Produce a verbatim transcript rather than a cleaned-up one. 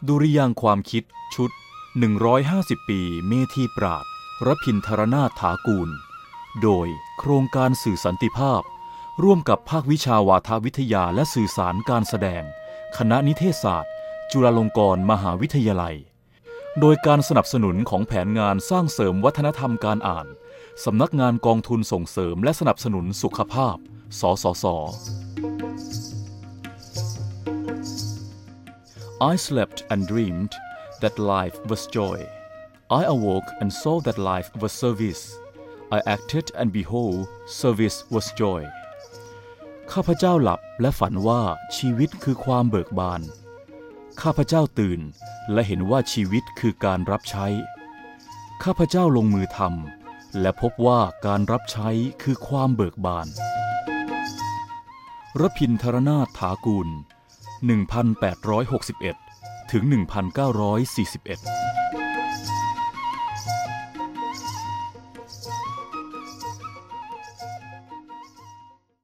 ดุริยางค์ความคิดชุดหนึ่งร้อยห้าสิบปีเมธีปราชญ์รพินทรนาถถากูลโดยโครงการสื่อสันติภาพร่วมกับภาควิชาวาทวิทยาและสื่อสารการแสดงคณะนิเทศศาสตร์จุฬาลงกรณ์มหาวิทยาลัยโดยการสนับสนุนของแผนงานสร้างเสริมวัฒนธรรมการอ่านสำนักงานกองทุนส่งเสริมและสนับสนุนสุขภาพสสส. I slept and dreamed that life was joy. I awoke and saw that life was service. I acted and behold, service was joy. ข้าพเจ้าหลับและฝันว่าชีวิตคือความเบิกบานข้าพเจ้าตื่นและเห็นว่าชีวิตคือการรับใช้ข้าพเจ้าลงมือทำและพบว่าการรับใช้คือความเบิกบานรพินทรนาถถากูลหนึ่งพันแปดร้อยหกสิบเอ็ดถึงหนึ่งพันเก้าร้อยสี่สิบเอ็ด